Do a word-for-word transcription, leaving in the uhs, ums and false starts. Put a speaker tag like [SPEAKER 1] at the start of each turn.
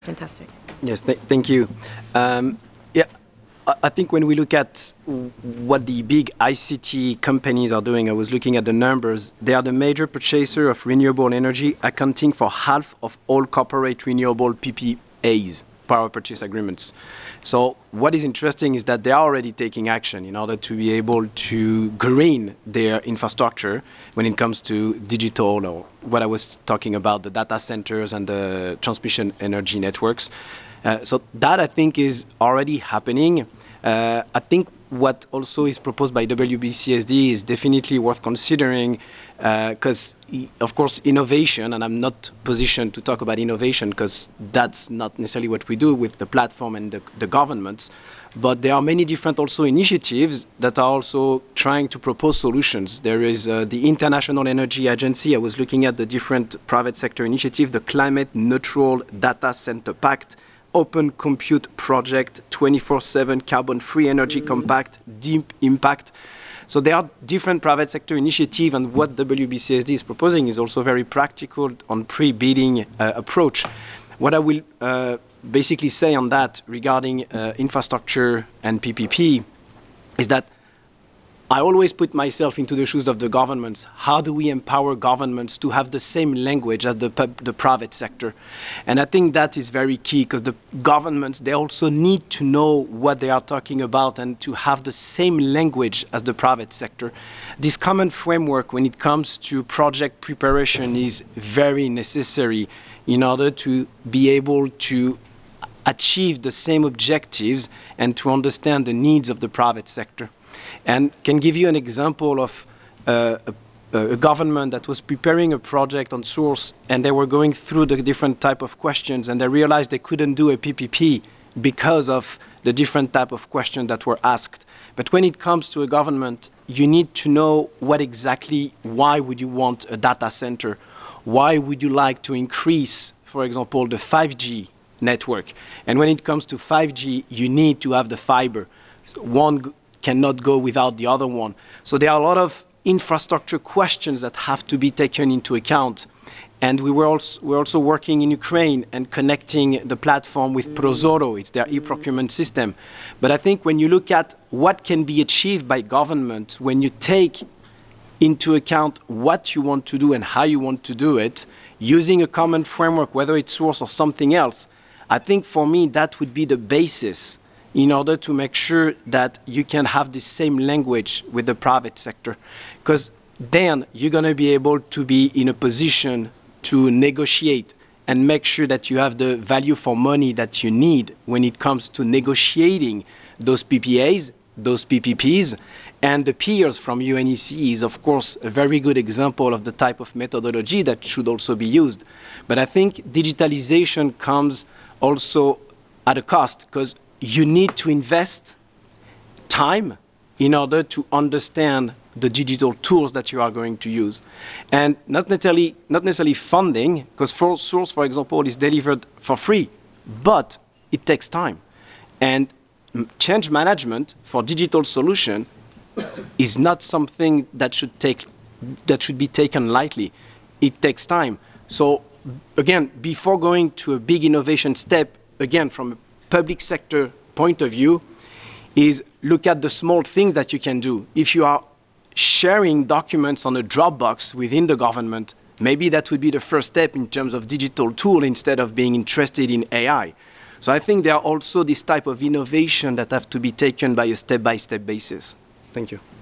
[SPEAKER 1] Fantastic.
[SPEAKER 2] Yes, th thank you. Um, yeah, I, I think when we look at what the big I C T companies are doing, I was looking at the numbers. They are the major purchaser of renewable energy, accounting for half of all corporate renewable P P As, power purchase agreements. So what is interesting is that they are already taking action in order to be able to green their infrastructure when it comes to digital, or what I was talking about, the data centers and the transmission energy networks. Uh, so that, I think, is already happening. Uh, I think what also is proposed by W B C S D is definitely worth considering, because, uh, of course, innovation, and I'm not positioned to talk about innovation because that's not necessarily what we do with the platform and the, the governments, but there are many different also initiatives that are also trying to propose solutions. There is uh, the International Energy Agency. I was looking at the different private sector initiatives, the Climate Neutral Data Center Pact, Open Compute Project, twenty-four seven Carbon-Free Energy Compact, Deep Impact. So there are different private sector initiatives, and what W B C S D is proposing is also very practical on pre-bidding uh, approach. What I will uh, basically say on that regarding uh, infrastructure and P P P is that I always put myself into the shoes of the governments. How do we empower governments to have the same language as the, the private sector? And I think that is very key, because the governments, they also need to know what they are talking about and to have the same language as the private sector. This common framework when it comes to project preparation is very necessary in order to be able to achieve the same objectives and to understand the needs of the private sector. And can give you an example of uh, a, a government that was preparing a project on source, and they were going through the different type of questions, and they realized they couldn't do a P P P because of the different type of questions that were asked. But when it comes to a government, you need to know what exactly, why would you want a data center? Why would you like to increase, for example, the five G network? And when it comes to five G, you need to have the fiber. So one cannot go without the other one. So there are a lot of infrastructure questions that have to be taken into account. And we were also, we're also working in Ukraine and connecting the platform with Prozoro. It's their e-procurement system. But I think when you look at what can be achieved by government, when you take into account what you want to do and how you want to do it, using a common framework, whether it's source or something else, I think for me that would be the basis in order to make sure that you can have the same language with the private sector. Because then you're going to be able to be in a position to negotiate and make sure that you have the value for money that you need when it comes to negotiating those P P As, those P P Ps. And the peers from U N E C is, of course, a very good example of the type of methodology that should also be used. But I think digitalization comes also at a cost, because you need to invest time in order to understand the digital tools that you are going to use. And not necessarily, not necessarily funding, because for Source, for example, is delivered for free, but it takes time. And change management for digital solution is not something that should take that should be taken lightly. It takes time. So again, before going to a big innovation step, again, from a public sector point of view, is look at the small things that you can do. If you are sharing documents on a Dropbox within the government, maybe that would be the first step in terms of digital tool instead of being interested in A I. So I think there are also this type of innovation that have to be taken by a step-by-step basis. Thank you.